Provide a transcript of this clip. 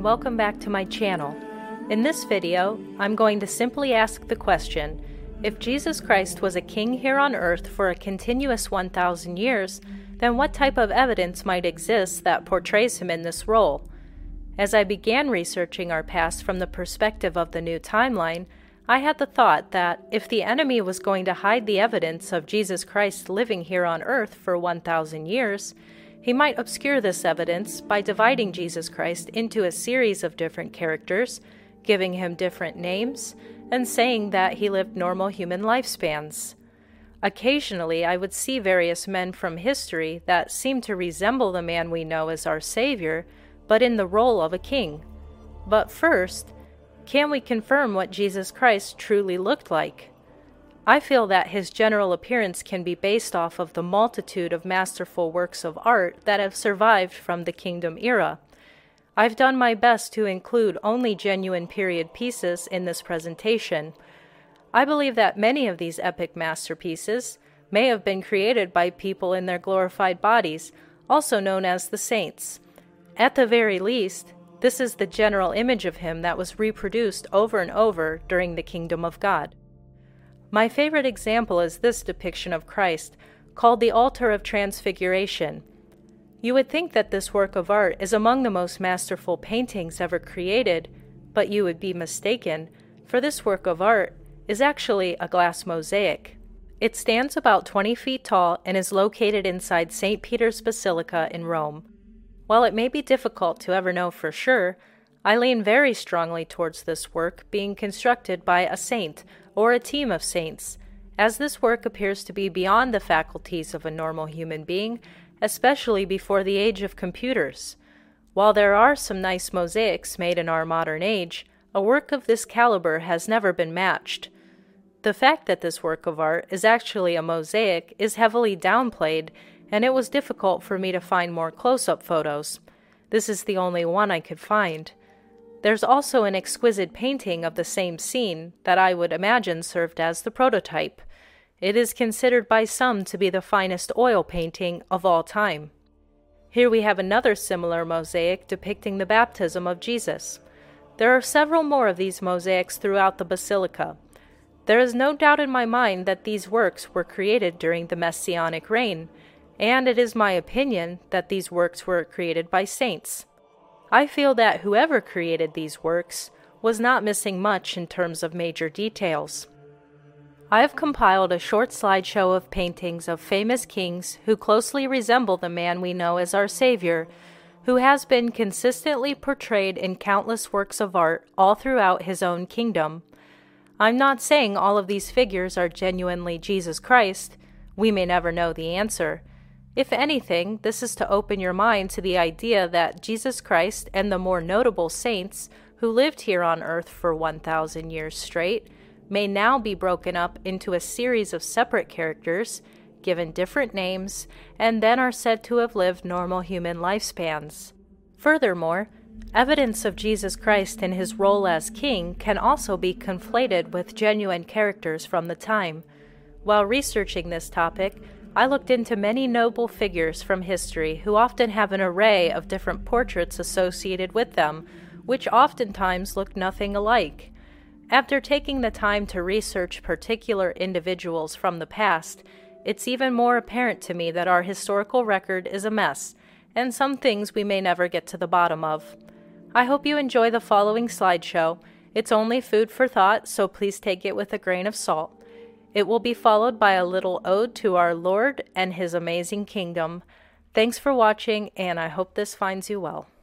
welcome back to my channel. In this video, I'm going to simply ask the question, if Jesus Christ was a king here on earth for a continuous 1,000 years, then what type of evidence might exist that portrays him in this role? As I began researching our past from the perspective of the new timeline, I had the thought that if the enemy was going to hide the evidence of Jesus Christ living here on earth for 1,000 years, he might obscure this evidence by dividing Jesus Christ into a series of different characters, giving him different names, and saying that he lived normal human lifespans. Occasionally, I would see various men from history that seemed to resemble the man we know as our Savior, but in the role of a king. But first, can we confirm what Jesus Christ truly looked like? I feel that his general appearance can be based off of the multitude of masterful works of art that have survived from the Kingdom era. I've done my best to include only genuine period pieces in this presentation. I believe that many of these epic masterpieces may have been created by people in their glorified bodies, also known as the saints. At the very least, this is the general image of him that was reproduced over and over during the Kingdom of God. My favorite example is this depiction of Christ, called the Altar of Transfiguration. You would think that this work of art is among the most masterful paintings ever created, but you would be mistaken, for this work of art is actually a glass mosaic. It stands about 20 feet tall and is located inside St. Peter's Basilica in Rome. While it may be difficult to ever know for sure, I lean very strongly towards this work being constructed by a saint or a team of saints, as this work appears to be beyond the faculties of a normal human being, especially before the age of computers. While there are some nice mosaics made in our modern age, a work of this caliber has never been matched. The fact that this work of art is actually a mosaic is heavily downplayed, and it was difficult for me to find more close-up photos. This is the only one I could find. There's also an exquisite painting of the same scene that I would imagine served as the prototype. It is considered by some to be the finest oil painting of all time. Here we have another similar mosaic depicting the baptism of Jesus. There are several more of these mosaics throughout the basilica. There is no doubt in my mind that these works were created during the Messianic reign, and it is my opinion that these works were created by saints. I feel that whoever created these works was not missing much in terms of major details. I have compiled a short slideshow of paintings of famous kings who closely resemble the man we know as our Savior, who has been consistently portrayed in countless works of art all throughout his own kingdom. I'm not saying all of these figures are genuinely Jesus Christ. We may never know the answer. If anything, this is to open your mind to the idea that Jesus Christ and the more notable saints who lived here on earth for 1,000 years straight may now be broken up into a series of separate characters, given different names, and then are said to have lived normal human lifespans. Furthermore, evidence of Jesus Christ in his role as king can also be conflated with genuine characters from the time. While researching this topic, I looked into many noble figures from history who often have an array of different portraits associated with them, which oftentimes look nothing alike. After taking the time to research particular individuals from the past, it's even more apparent to me that our historical record is a mess, and some things we may never get to the bottom of. I hope you enjoy the following slideshow. It's only food for thought, so please take it with a grain of salt. It will be followed by a little ode to our Lord and his amazing kingdom. Thanks for watching, and I hope this finds you well.